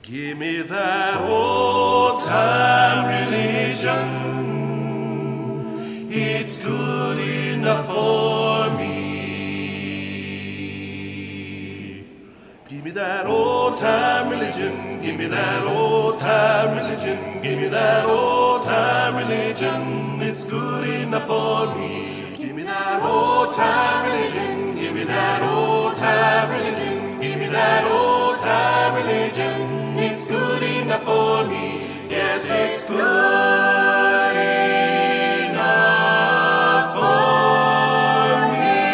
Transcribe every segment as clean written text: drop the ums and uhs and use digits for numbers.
Give me that old-time religion. It's good enough for me. Give me that old-time religion. Give me that old-time religion. Give me that old-time religion. It's good enough for me. Give me that old-time religion. Give me that old-time religion. Give me that old-time religion. It's good enough for me. Yes, it's good enough for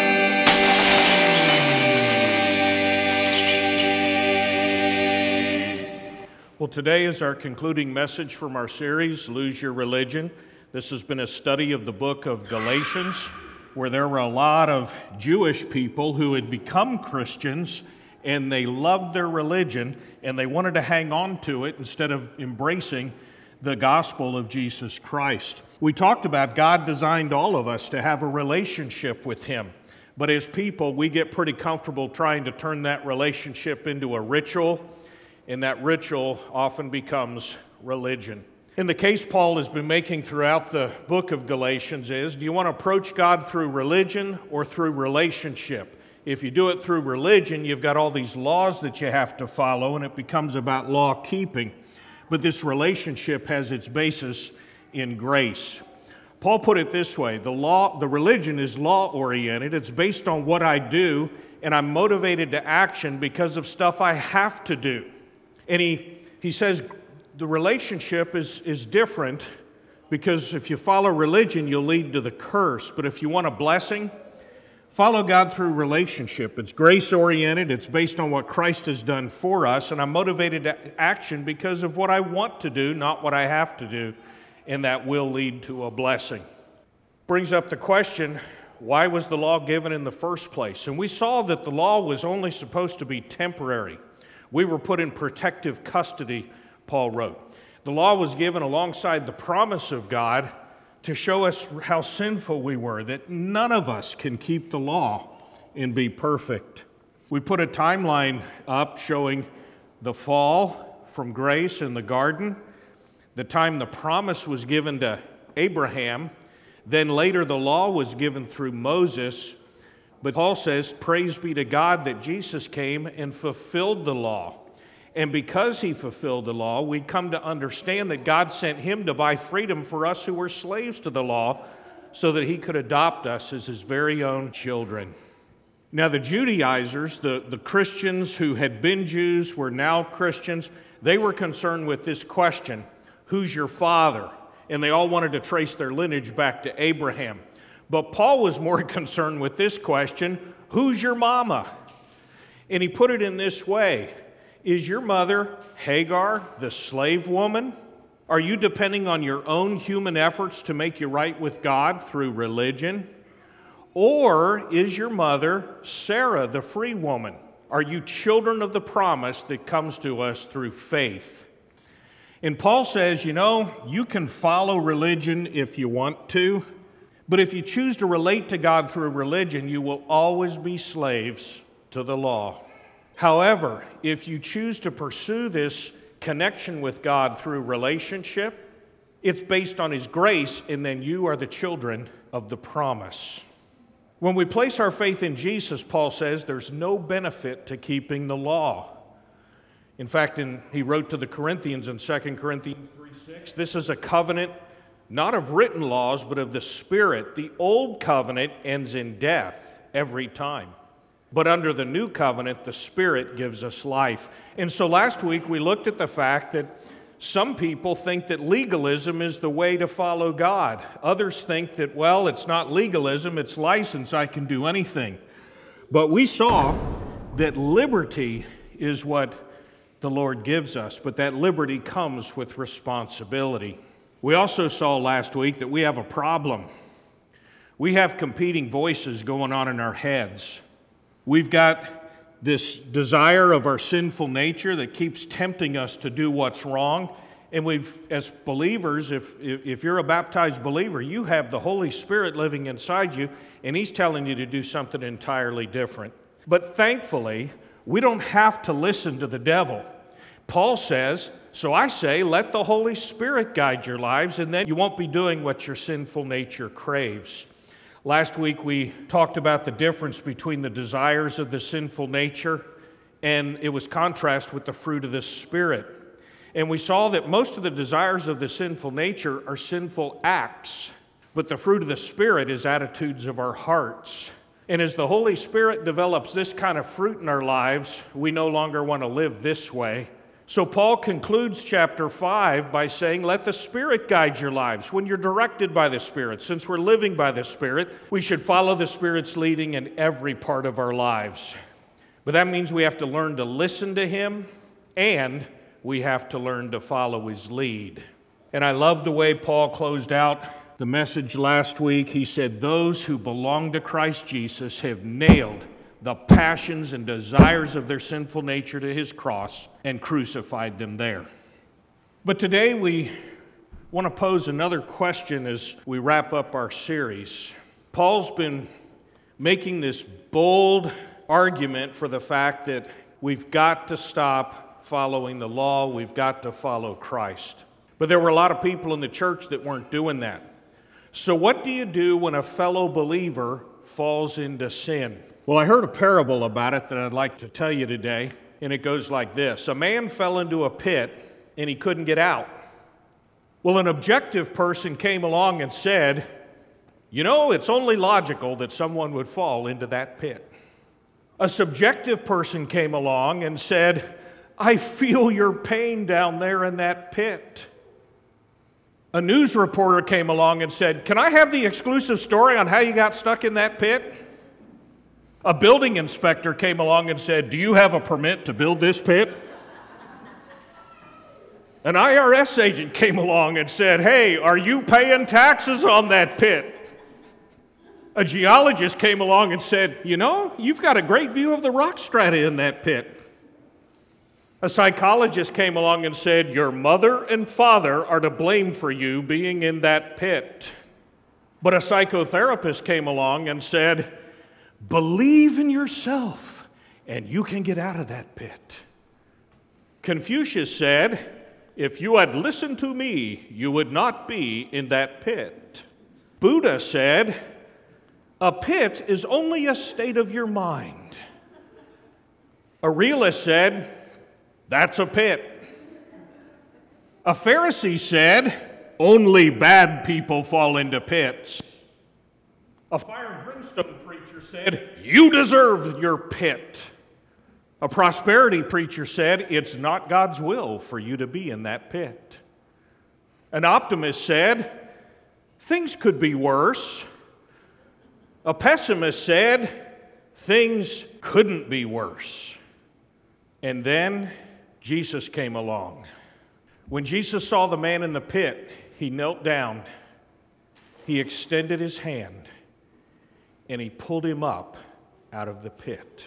me. Well, today is our concluding message from our series, Lose Your Religion. This has been a study of the book of Galatians, where there were a lot of Jewish people who had become Christians, and they loved their religion, and they wanted to hang on to it instead of embracing the gospel of Jesus Christ. We talked about God designed all of us to have a relationship with Him, but as people, we get pretty comfortable trying to turn that relationship into a ritual, and that ritual often becomes religion. In the case Paul has been making throughout the book of Galatians is, do you want to approach God through religion or through relationship? If you do it through religion, you've got all these laws that you have to follow, and it becomes about law keeping. But this relationship has its basis in grace. Paul put it this way, the religion is law-oriented. It's based on what I do, and I'm motivated to action because of stuff I have to do. And he says the relationship is different because if you follow religion, you'll lead to the curse. But if you want a blessing, follow God through relationship. It's grace-oriented. It's based on what Christ has done for us, and I'm motivated to action because of what I want to do, not what I have to do, and that will lead to a blessing. Brings up the question, why was the law given in the first place? And we saw that the law was only supposed to be temporary. We were put in protective custody, Paul wrote. The law was given alongside the promise of God to show us how sinful we were, that none of us can keep the law and be perfect. We put a timeline up showing the fall from grace in the garden, the time the promise was given to Abraham, then later the law was given through Moses. But Paul says, praise be to God that Jesus came and fulfilled the law. And because He fulfilled the law, we come to understand that God sent Him to buy freedom for us who were slaves to the law so that He could adopt us as His very own children. Now the Judaizers, the Christians who had been Jews, were now Christians, they were concerned with this question, who's your father? And they all wanted to trace their lineage back to Abraham. But Paul was more concerned with this question, who's your mama? And he put it in this way, is your mother Hagar, the slave woman? Are you depending on your own human efforts to make you right with God through religion? Or is your mother Sarah, the free woman? Are you children of the promise that comes to us through faith? And Paul says, you can follow religion if you want to, but if you choose to relate to God through religion, you will always be slaves to the law. However, if you choose to pursue this connection with God through relationship, it's based on His grace, and then you are the children of the promise. When we place our faith in Jesus, Paul says, there's no benefit to keeping the law. In fact, he wrote to the Corinthians in 2 Corinthians 3:6, this is a covenant not of written laws, but of the Spirit. The old covenant ends in death every time. But under the new covenant, the Spirit gives us life. And so last week we looked at the fact that some people think that legalism is the way to follow God. Others think that, it's not legalism, it's license, I can do anything. But we saw that liberty is what the Lord gives us, but that liberty comes with responsibility. We also saw last week that we have a problem. We have competing voices going on in our heads. We've got this desire of our sinful nature that keeps tempting us to do what's wrong. And as believers, if you're a baptized believer, you have the Holy Spirit living inside you, and He's telling you to do something entirely different. But thankfully, we don't have to listen to the devil. Paul says, so I say, let the Holy Spirit guide your lives, and then you won't be doing what your sinful nature craves. Last week we talked about the difference between the desires of the sinful nature, and it was contrast with the fruit of the Spirit. And we saw that most of the desires of the sinful nature are sinful acts, but the fruit of the Spirit is attitudes of our hearts. And as the Holy Spirit develops this kind of fruit in our lives, we no longer want to live this way. So Paul concludes chapter 5 by saying, let the Spirit guide your lives. When you're directed by the Spirit, since we're living by the Spirit, we should follow the Spirit's leading in every part of our lives. But that means we have to learn to listen to Him, and we have to learn to follow His lead. And I love the way Paul closed out the message last week. He said, those who belong to Christ Jesus have nailed the passions and desires of their sinful nature to His cross and crucified them there. But today we want to pose another question as we wrap up our series. Paul's been making this bold argument for the fact that we've got to stop following the law, we've got to follow Christ. But there were a lot of people in the church that weren't doing that. So what do you do when a fellow believer falls into sin? Well, I heard a parable about it that I'd like to tell you today, and it goes like this. A man fell into a pit, and he couldn't get out. Well, an objective person came along and said, you know, it's only logical that someone would fall into that pit. A subjective person came along and said, I feel your pain down there in that pit. A news reporter came along and said, can I have the exclusive story on how you got stuck in that pit? A building inspector came along and said, do you have a permit to build this pit? An IRS agent came along and said, hey, are you paying taxes on that pit? A geologist came along and said, you know, you've got a great view of the rock strata in that pit. A psychologist came along and said, your mother and father are to blame for you being in that pit. But a psychotherapist came along and said, believe in yourself, and you can get out of that pit. Confucius said, if you had listened to me, you would not be in that pit. Buddha said, a pit is only a state of your mind. A realist said, that's a pit. A Pharisee said, only bad people fall into pits. A fire and brimstone preacher said, you deserve your pit. A prosperity preacher said, it's not God's will for you to be in that pit. An optimist said, things could be worse. A pessimist said, things couldn't be worse. And then Jesus came along. When Jesus saw the man in the pit, he knelt down, he extended his hand, and he pulled him up out of the pit.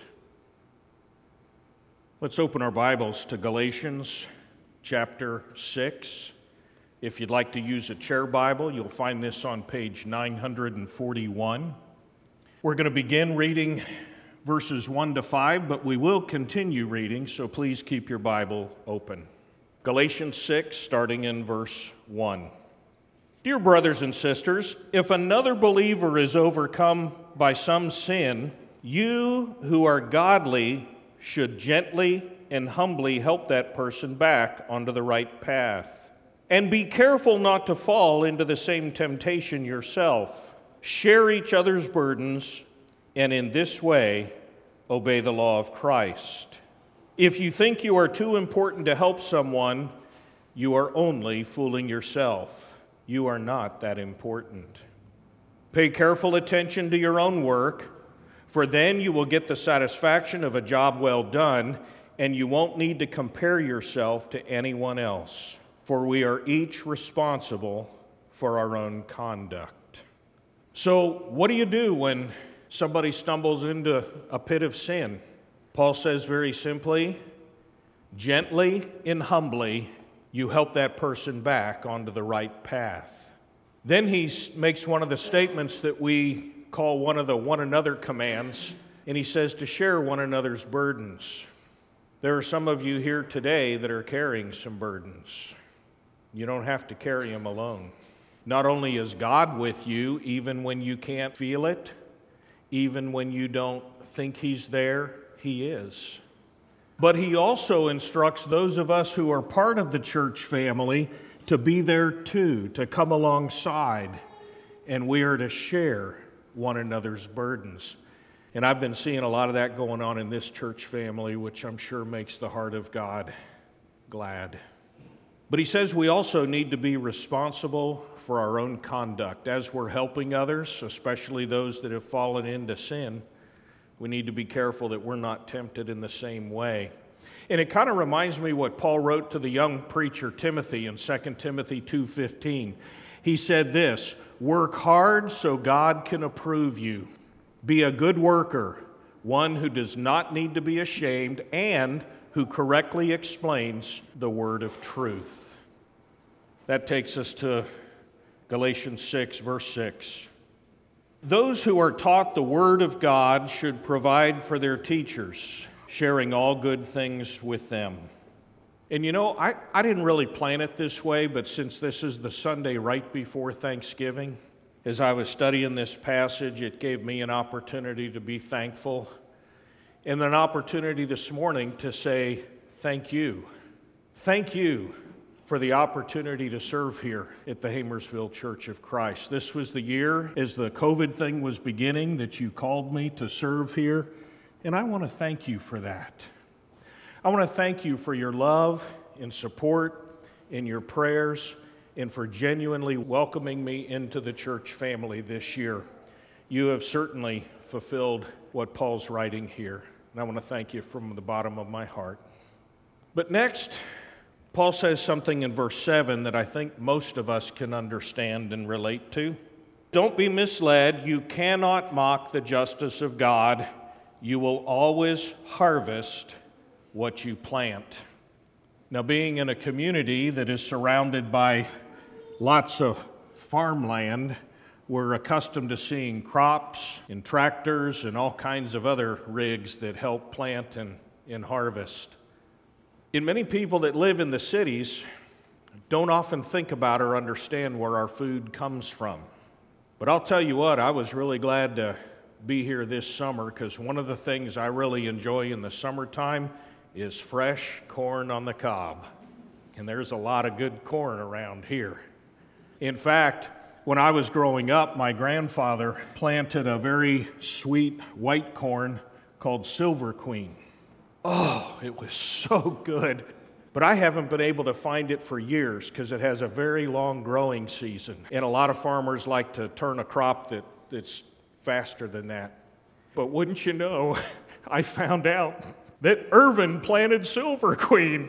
Let's open our Bibles to Galatians chapter 6. If you'd like to use a chair Bible, you'll find this on page 941. We're going to begin reading verses 1 to 5, but we will continue reading, so please keep your Bible open. Galatians 6, starting in verse 1. Dear brothers and sisters, if another believer is overcome by some sin, you who are godly should gently and humbly help that person back onto the right path. And be careful not to fall into the same temptation yourself. Share each other's burdens, and in this way, obey the law of Christ. If you think you are too important to help someone, you are only fooling yourself. You are not that important. Pay careful attention to your own work, for then you will get the satisfaction of a job well done, and you won't need to compare yourself to anyone else, for we are each responsible for our own conduct. So, what do you do when somebody stumbles into a pit of sin? Paul says very simply, gently and humbly, you help that person back onto the right path. Then he makes one of the statements that we call one of the one another commands, and he says to share one another's burdens. There are some of you here today that are carrying some burdens. You don't have to carry them alone. Not only is God with you, even when you can't feel it, even when you don't think He's there, He is. But He also instructs those of us who are part of the church family to be there too, to come alongside, and we are to share one another's burdens. And I've been seeing a lot of that going on in this church family, which I'm sure makes the heart of God glad. But He says we also need to be responsible for our own conduct. As we're helping others, especially those that have fallen into sin, we need to be careful that we're not tempted in the same way. And it kind of reminds me what Paul wrote to the young preacher Timothy in 2 Timothy 2:15. He said this, "Work hard so God can approve you. Be a good worker, one who does not need to be ashamed and who correctly explains the word of truth." That takes us to Galatians 6, verse 6. Those who are taught the word of God should provide for their teachers, sharing all good things with them. And you know, I didn't really plan it this way, but since this is the Sunday right before Thanksgiving, as I was studying this passage, it gave me an opportunity to be thankful and an opportunity this morning to say thank you. Thank you for the opportunity to serve here at the Hamersville Church of Christ. This was the year, as the COVID thing was beginning, that you called me to serve here, and I want to thank you for that. I want to thank you for your love and support and your prayers and for genuinely welcoming me into the church family this year. You have certainly fulfilled what Paul's writing here, and I want to thank you from the bottom of my heart. But next, Paul says something in verse 7 that I think most of us can understand and relate to. Don't be misled. You cannot mock the justice of God. You will always harvest what you plant. Now, being in a community that is surrounded by lots of farmland, we're accustomed to seeing crops and tractors and all kinds of other rigs that help plant and harvest. And many people that live in the cities don't often think about or understand where our food comes from. But I'll tell you what, I was really glad to be here this summer because one of the things I really enjoy in the summertime is fresh corn on the cob. And there's a lot of good corn around here. In fact, when I was growing up, my grandfather planted a very sweet white corn called Silver Queen. Oh, it was so good. But I haven't been able to find it for years because it has a very long growing season. And a lot of farmers like to turn a crop that's faster than that. But wouldn't you know, I found out that Irvin planted Silver Queen.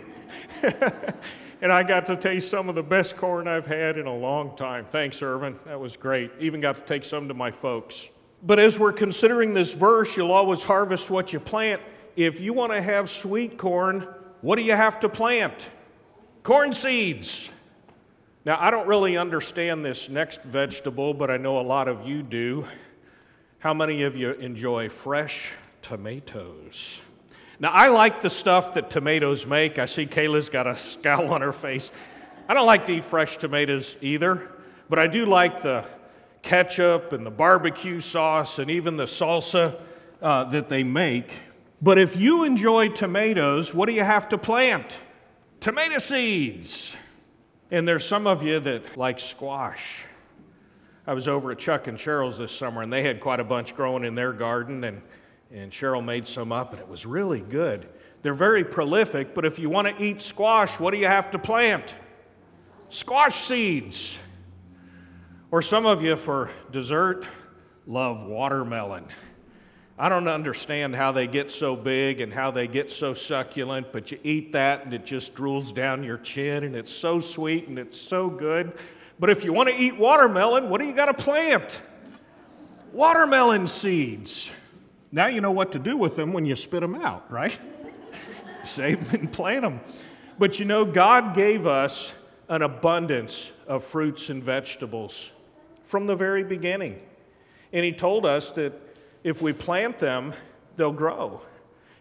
And I got to taste some of the best corn I've had in a long time. Thanks, Irvin. That was great. Even got to take some to my folks. But as we're considering this verse, you'll always harvest what you plant. If you want to have sweet corn, what do you have to plant? Corn seeds. Now, I don't really understand this next vegetable, but I know a lot of you do. How many of you enjoy fresh tomatoes? Now, I like the stuff that tomatoes make. I see Kayla's got a scowl on her face. I don't like to eat fresh tomatoes either, but I do like the ketchup and the barbecue sauce and even the salsa that they make. But if you enjoy tomatoes, what do you have to plant? Tomato seeds. And there's some of you that like squash. I was over at Chuck and Cheryl's this summer, and they had quite a bunch growing in their garden, and Cheryl made some up, and it was really good. They're very prolific, but if you want to eat squash, what do you have to plant? Squash seeds. Or some of you, for dessert, love watermelon. I don't understand how they get so big and how they get so succulent, but you eat that and it just drools down your chin, and it's so sweet and it's so good. But if you want to eat watermelon, what do you got to plant? Watermelon seeds. Now you know what to do with them when you spit them out, right? Save them and plant them. But you know, God gave us an abundance of fruits and vegetables from the very beginning. And He told us that if we plant them, they'll grow.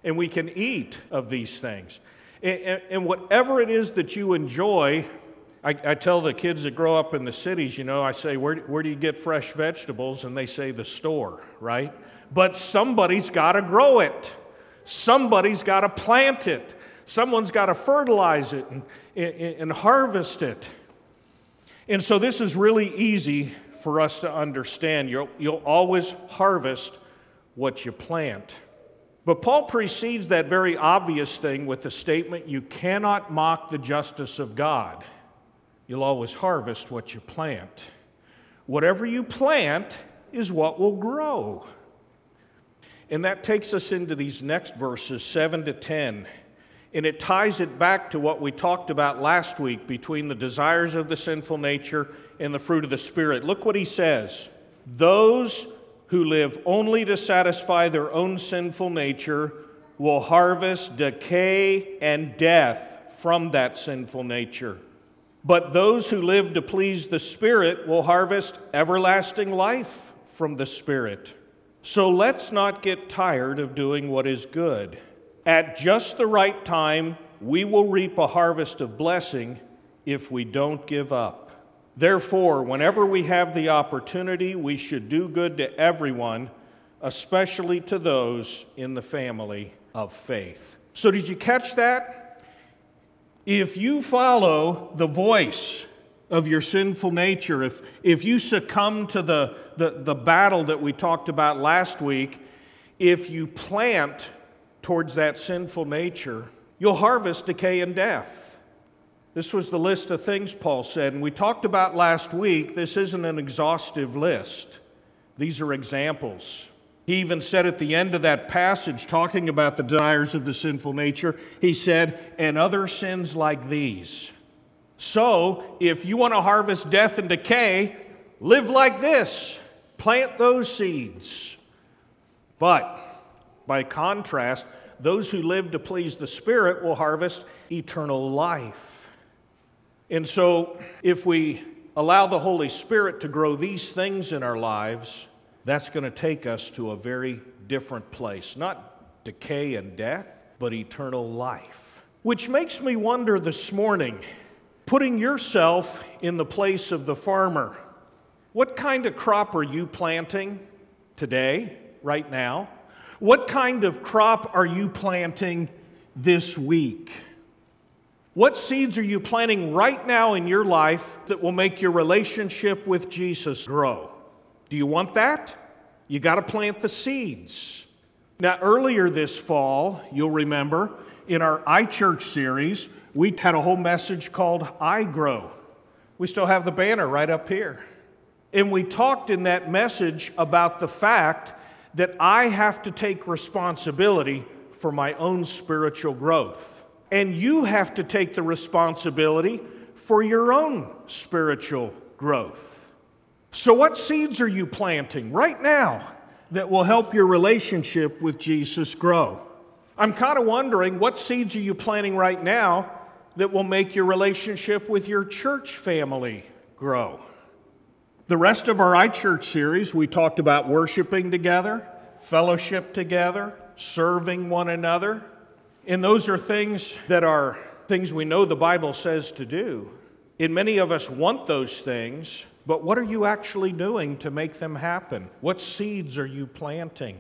and we can eat of these things. And whatever it is that you enjoy, I tell the kids that grow up in the cities, I say, where do you get fresh vegetables? And they say the store, right? But somebody's got to grow it. Somebody's got to plant it. Someone's got to fertilize it and harvest it. And so this is really easy for us to understand. You'll always harvest what you plant. But Paul precedes that very obvious thing with the statement, you cannot mock the justice of God. You'll always harvest what you plant. Whatever you plant is what will grow. And that takes us into these next verses, 7 to 10. And it ties it back to what we talked about last week between the desires of the sinful nature and the fruit of the Spirit. Look what he says. Those who live only to satisfy their own sinful nature will harvest decay and death from that sinful nature. But those who live to please the Spirit will harvest everlasting life from the Spirit. So let's not get tired of doing what is good. At just the right time, we will reap a harvest of blessing if we don't give up. Therefore, whenever we have the opportunity, we should do good to everyone, especially to those in the family of faith. So did you catch that? If you follow the voice of your sinful nature, if you succumb to the battle that we talked about last week, if you plant towards that sinful nature, you'll harvest decay and death. This was the list of things Paul said, and we talked about last week, this isn't an exhaustive list. These are examples. He even said at the end of that passage, talking about the desires of the sinful nature, he said, and other sins like these. So, if you want to harvest death and decay, live like this. Plant those seeds. But, by contrast, those who live to please the Spirit will harvest eternal life. And so, if we allow the Holy Spirit to grow these things in our lives, that's going to take us to a very different place. Not decay and death, but eternal life. Which makes me wonder this morning, putting yourself in the place of the farmer, what kind of crop are you planting today, right now? What kind of crop are you planting this week? What seeds are you planting right now in your life that will make your relationship with Jesus grow? Do you want that? You got to plant the seeds. Now, earlier this fall, you'll remember, in our iChurch series, we had a whole message called I Grow. We still have the banner right up here. And we talked in that message about the fact that I have to take responsibility for my own spiritual growth. And you have to take the responsibility for your own spiritual growth. So what seeds are you planting right now that will help your relationship with Jesus grow? I'm kind of wondering, what seeds are you planting right now that will make your relationship with your church family grow? The rest of our iChurch series, we talked about worshiping together, fellowship together, serving one another. And those are things we know the Bible says to do. And many of us want those things, but what are you actually doing to make them happen? What seeds are you planting?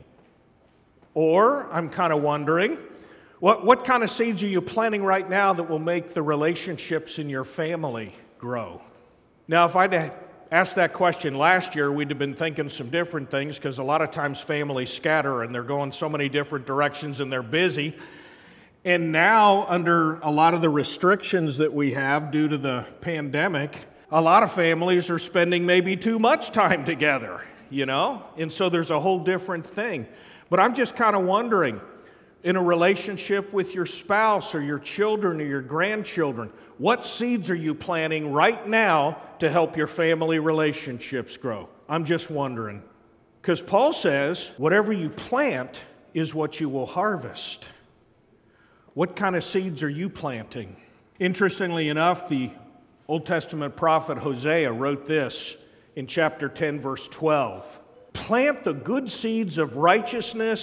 Or, I'm kind of wondering, what kind of seeds are you planting right now that will make the relationships in your family grow? Now, if I'd asked that question last year, we'd have been thinking some different things, because a lot of times families scatter and they're going so many different directions and they're busy. And now, under a lot of the restrictions that we have due to the pandemic, a lot of families are spending maybe too much time together, And so there's a whole different thing. But I'm just kind of wondering, in a relationship with your spouse or your children or your grandchildren, what seeds are you planting right now to help your family relationships grow? I'm just wondering. Because Paul says, whatever you plant is what you will harvest. What kind of seeds are you planting? Interestingly enough, the Old Testament prophet Hosea wrote this in chapter 10, verse 12. Plant the good seeds of righteousness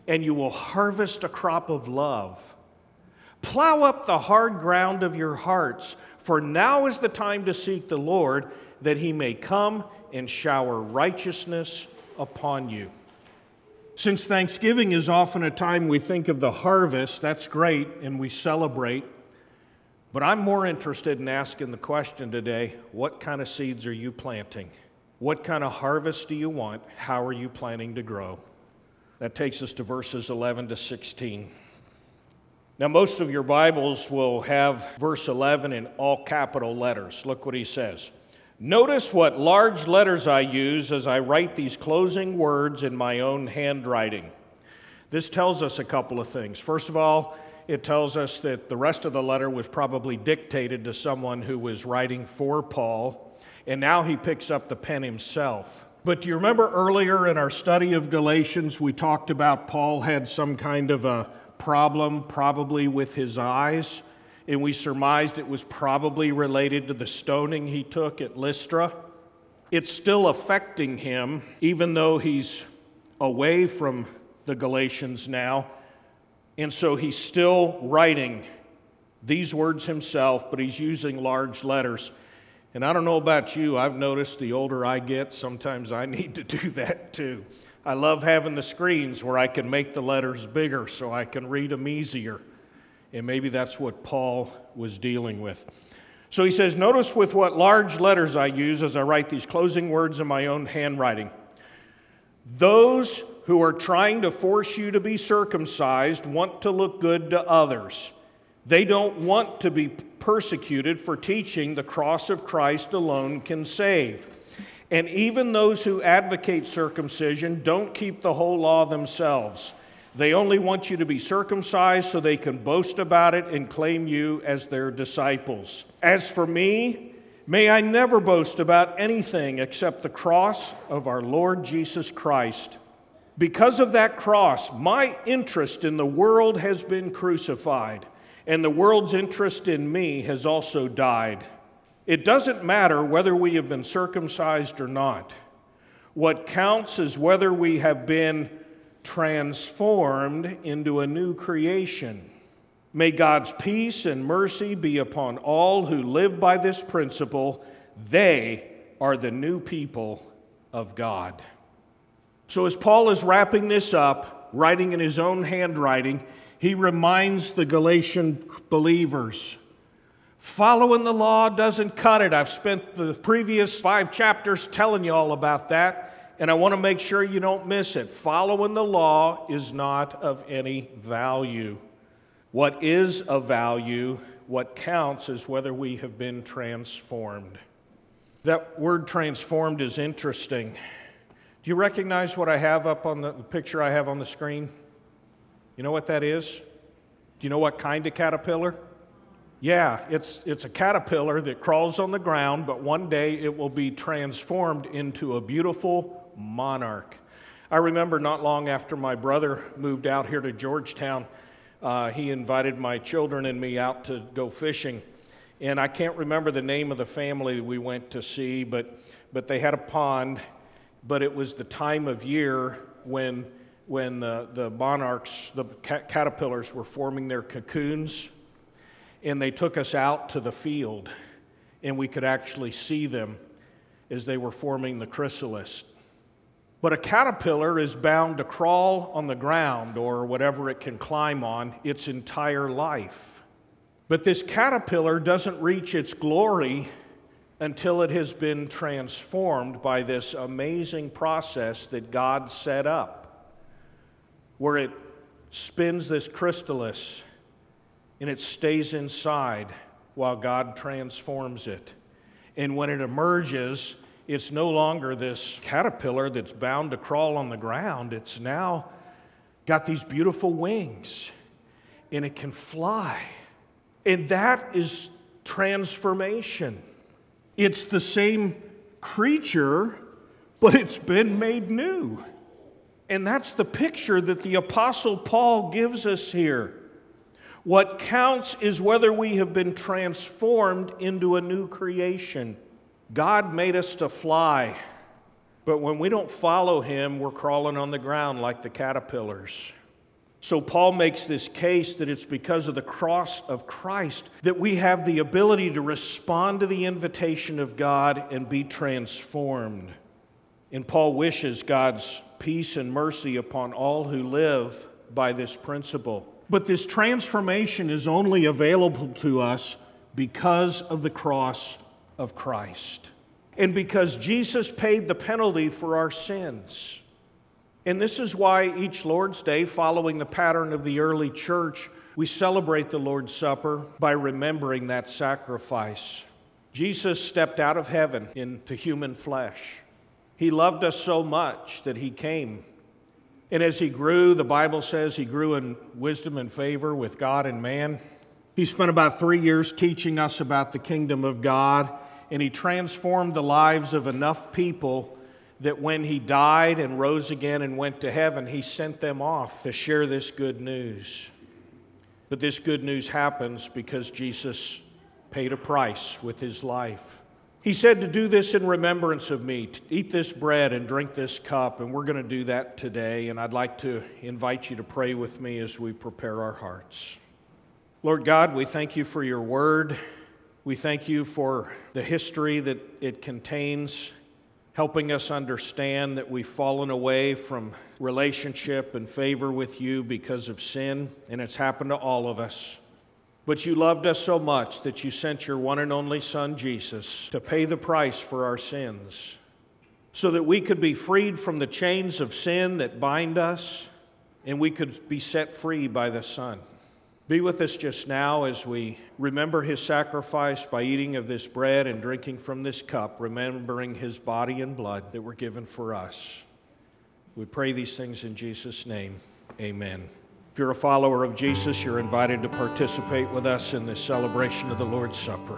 and you will harvest a crop of love. Plow up the hard ground of your hearts, for now is the time to seek the Lord, that he may come and shower righteousness upon you. Since Thanksgiving is often a time we think of the harvest, that's great, and we celebrate. But I'm more interested in asking the question today, what kind of seeds are you planting? What kind of harvest do you want? How are you planning to grow? That takes us to verses 11 to 16. Now, most of your Bibles will have verse 11 in all capital letters. Look what he says. Notice what large letters I use as I write these closing words in my own handwriting. This tells us a couple of things. First of all, it tells us that the rest of the letter was probably dictated to someone who was writing for Paul, and now he picks up the pen himself. But do you remember earlier in our study of Galatians, we talked about Paul had some kind of a problem, probably with his eyes, and we surmised it was probably related to the stoning he took at Lystra. It's still affecting him, even though he's away from the Galatians now, and so he's still writing these words himself, but he's using large letters. And I don't know about you, I've noticed the older I get, sometimes I need to do that too. I love having the screens where I can make the letters bigger so I can read them easier. And maybe that's what Paul was dealing with. So he says, notice with what large letters I use as I write these closing words in my own handwriting. Those who are trying to force you to be circumcised want to look good to others. They don't want to be persecuted for teaching the cross of Christ alone can save. And even those who advocate circumcision don't keep the whole law themselves. They only want you to be circumcised so they can boast about it and claim you as their disciples. As for me, may I never boast about anything except the cross of our Lord Jesus Christ. Because of that cross, my interest in the world has been crucified, and the world's interest in me has also died. It doesn't matter whether we have been circumcised or not. What counts is whether we have been transformed into a new creation. May God's peace and mercy be upon all who live by this principle. They are the new people of God. So as Paul is wrapping this up, writing in his own handwriting, he reminds the Galatian believers, following the law doesn't cut it. I've spent the previous 5 chapters telling you all about that, and I want to make sure you don't miss it. Following the law is not of any value. What is of value, what counts, is whether we have been transformed. That word transformed is interesting. Do you recognize what I have up on the picture I have on the screen? You know what that is? Do you know what kind of caterpillar? Yeah, it's a caterpillar that crawls on the ground, but one day it will be transformed into a beautiful monarch. I remember not long after my brother moved out here to Georgetown, he invited my children and me out to go fishing. And I can't remember the name of the family we went to see, but they had a pond, but it was the time of year when the monarchs, the caterpillars, were forming their cocoons. And they took us out to the field, and we could actually see them as they were forming the chrysalis. But a caterpillar is bound to crawl on the ground or whatever it can climb on its entire life. But this caterpillar doesn't reach its glory until it has been transformed by this amazing process that God set up, where it spins this chrysalis and it stays inside while God transforms it. And when it emerges, it's no longer this caterpillar that's bound to crawl on the ground. It's now got these beautiful wings, and it can fly. And that is transformation. It's the same creature, but it's been made new. And that's the picture that the Apostle Paul gives us here. What counts is whether we have been transformed into a new creation. God made us to fly, but when we don't follow Him, we're crawling on the ground like the caterpillars. So Paul makes this case that it's because of the cross of Christ that we have the ability to respond to the invitation of God and be transformed. And Paul wishes God's peace and mercy upon all who live by this principle. But this transformation is only available to us because of the cross of Christ, and because Jesus paid the penalty for our sins. And this is why each Lord's Day, following the pattern of the early church, we celebrate the Lord's Supper by remembering that sacrifice. Jesus stepped out of heaven into human flesh. He loved us so much that he came. And as he grew, the Bible says he grew in wisdom and favor with God and man. He spent about 3 years teaching us about the kingdom of God, and he transformed the lives of enough people that when he died and rose again and went to heaven, he sent them off to share this good news. But this good news happens because Jesus paid a price with his life. He said to do this in remembrance of me, to eat this bread and drink this cup, and we're going to do that today, and I'd like to invite you to pray with me as we prepare our hearts. Lord God, we thank you for your word. We thank you for the history that it contains, helping us understand that we've fallen away from relationship and favor with you because of sin, and it's happened to all of us. But you loved us so much that you sent your one and only Son, Jesus, to pay the price for our sins, so that we could be freed from the chains of sin that bind us, and we could be set free by the Son. Be with us just now as we remember his sacrifice by eating of this bread and drinking from this cup, remembering his body and blood that were given for us. We pray these things in Jesus' name. Amen. If you're a follower of Jesus, you're invited to participate with us in this celebration of the Lord's Supper.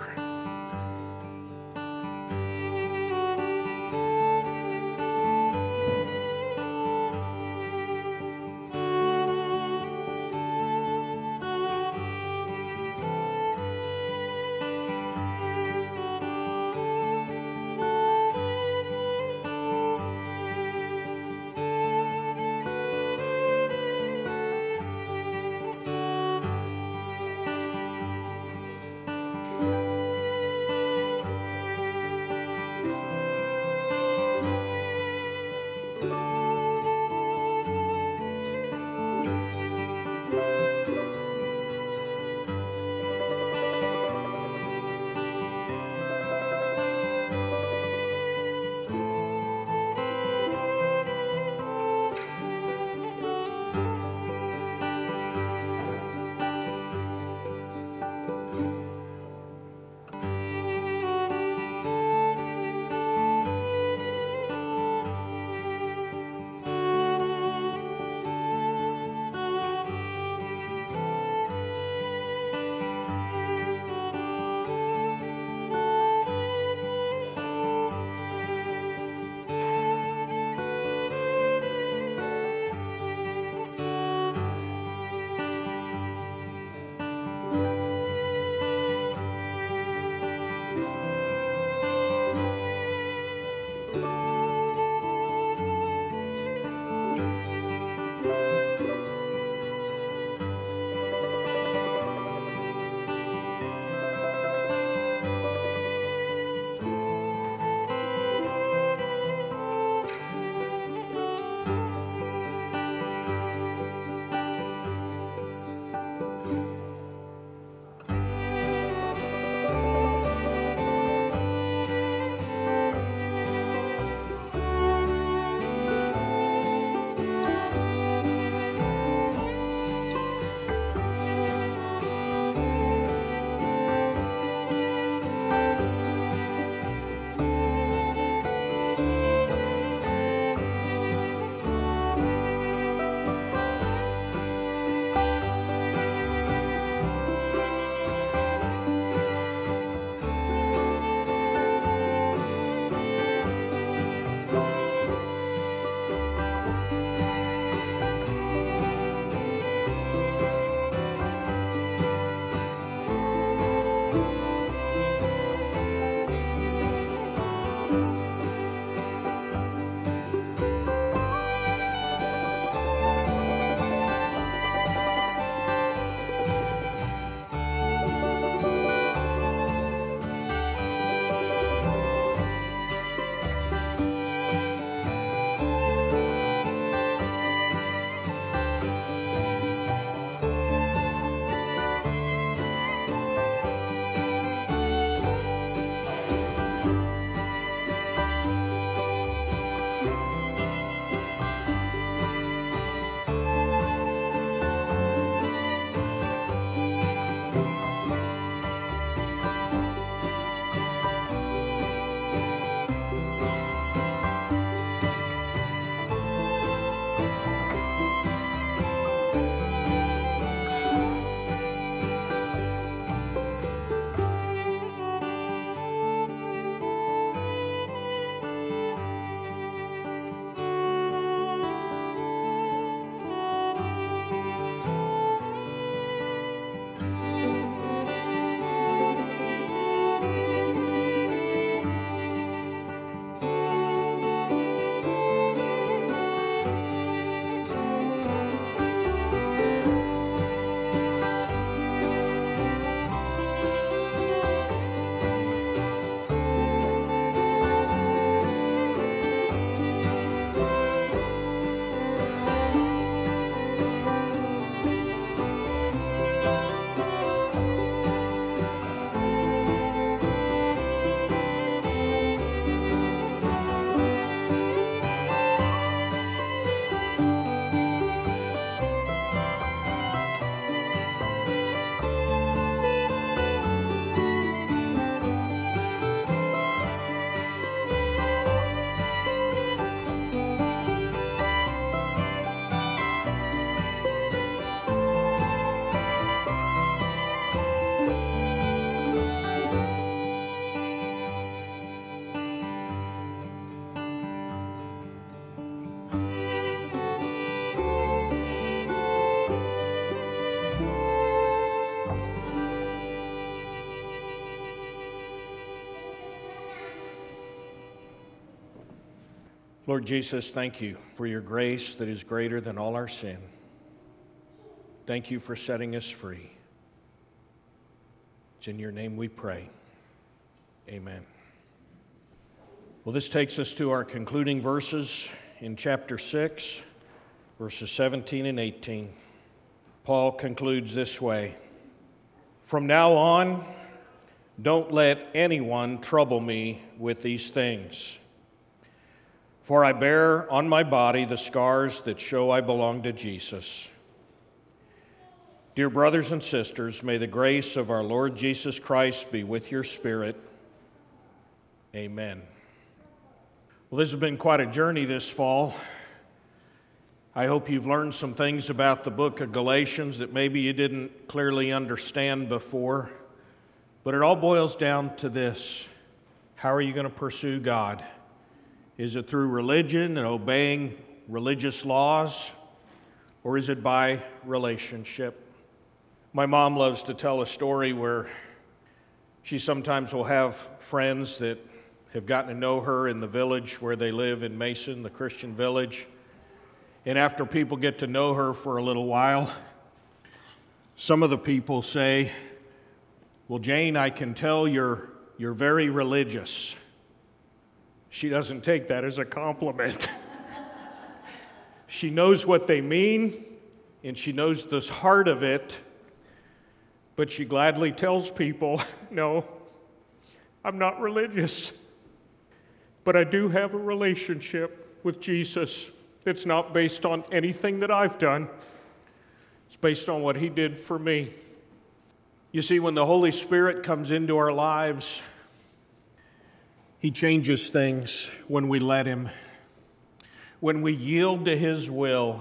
Lord Jesus, thank you for your grace that is greater than all our sin. Thank you for setting us free. It's in your name we pray. Amen. Well, this takes us to our concluding verses in chapter 6, verses 17 and 18. Paul concludes this way: "From now on, don't let anyone trouble me with these things. For I bear on my body the scars that show I belong to Jesus. Dear brothers and sisters, may the grace of our Lord Jesus Christ be with your spirit. Amen." Well, this has been quite a journey this fall. I hope you've learned some things about the book of Galatians that maybe you didn't clearly understand before. But it all boils down to this: how are you going to pursue God? Is it through religion and obeying religious laws, or is it by relationship? My mom loves to tell a story where she sometimes will have friends that have gotten to know her in the village where they live in Mason, the Christian village. And after people get to know her for a little while, some of the people say, "Well, Jane, I can tell you're very religious." She doesn't take that as a compliment. She knows what they mean, and she knows the heart of it, but she gladly tells people, "No, I'm not religious, but I do have a relationship with Jesus that's not based on anything that I've done. It's based on what He did for me." You see, when the Holy Spirit comes into our lives, He changes things when we let Him, when we yield to His will.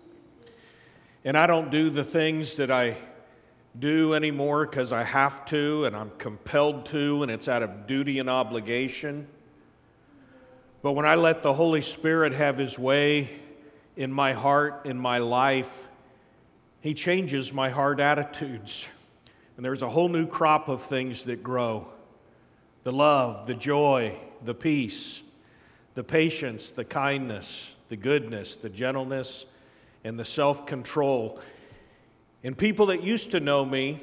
And I don't do the things that I do anymore because I have to and I'm compelled to, and it's out of duty and obligation. But when I let the Holy Spirit have His way in my heart, in my life, He changes my heart attitudes. And there's a whole new crop of things that grow: the love, the joy, the peace, the patience, the kindness, the goodness, the gentleness, and the self-control. And people that used to know me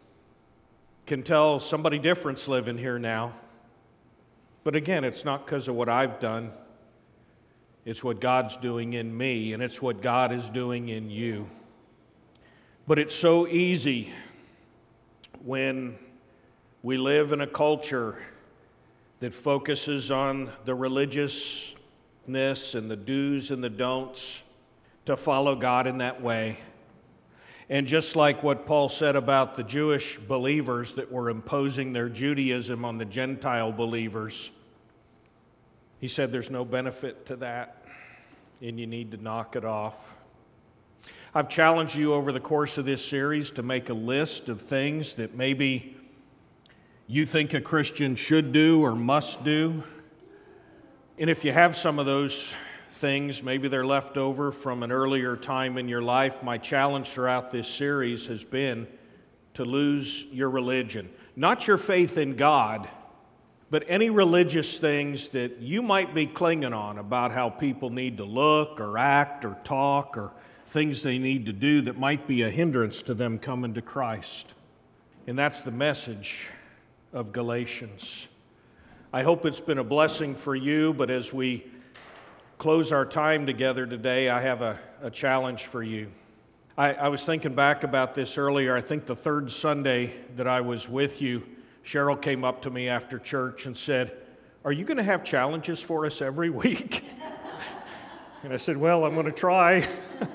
can tell somebody different's living here now. But again, it's not because of what I've done. It's what God's doing in me, and it's what God is doing in you. But it's so easy when we live in a culture that focuses on the religiousness and the do's and the don'ts to follow God in that way. And just like what Paul said about the Jewish believers that were imposing their Judaism on the Gentile believers, he said there's no benefit to that, and you need to knock it off. I've challenged you over the course of this series to make a list of things that maybe you think a Christian should do or must do. And if you have some of those things, maybe they're left over from an earlier time in your life, my challenge throughout this series has been to lose your religion. Not your faith in God, but any religious things that you might be clinging on about how people need to look or act or talk, or things they need to do that might be a hindrance to them coming to Christ. And that's the message of Galatians. I hope it's been a blessing for you, but as we close our time together today, I have a challenge for you. I was thinking back about this earlier. I think the third Sunday that I was with you, Cheryl came up to me after church and said, "Are you going to have challenges for us every week?" And I said, "Well, I'm going to try."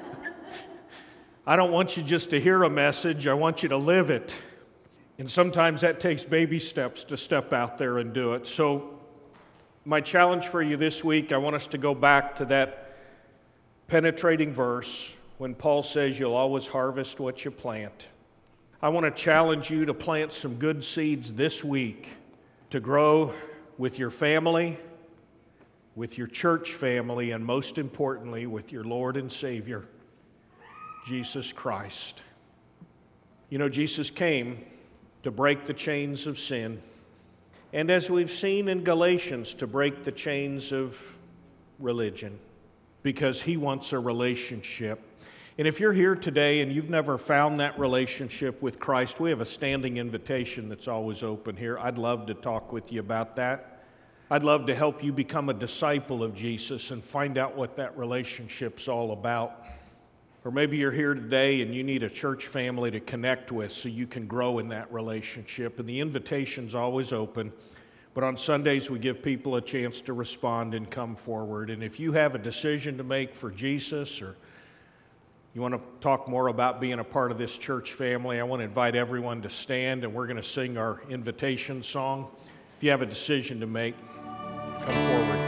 I don't want you just to hear a message, I want you to live it. And sometimes that takes baby steps to step out there and do it. So my challenge for you this week, I want us to go back to that penetrating verse when Paul says you'll always harvest what you plant. I want to challenge you to plant some good seeds this week to grow with your family, with your church family, and most importantly, with your Lord and Savior, Jesus Christ. You know, Jesus came to break the chains of sin, and as we've seen in Galatians, to break the chains of religion because He wants a relationship. And if you're here today and you've never found that relationship with Christ, we have a standing invitation that's always open here. I'd love to talk with you about that. I'd love to help you become a disciple of Jesus and find out what that relationship's all about. Or maybe you're here today and you need a church family to connect with so you can grow in that relationship. And the invitation's always open. But on Sundays, we give people a chance to respond and come forward. And if you have a decision to make for Jesus, or you want to talk more about being a part of this church family, I want to invite everyone to stand, and we're going to sing our invitation song. If you have a decision to make, come forward.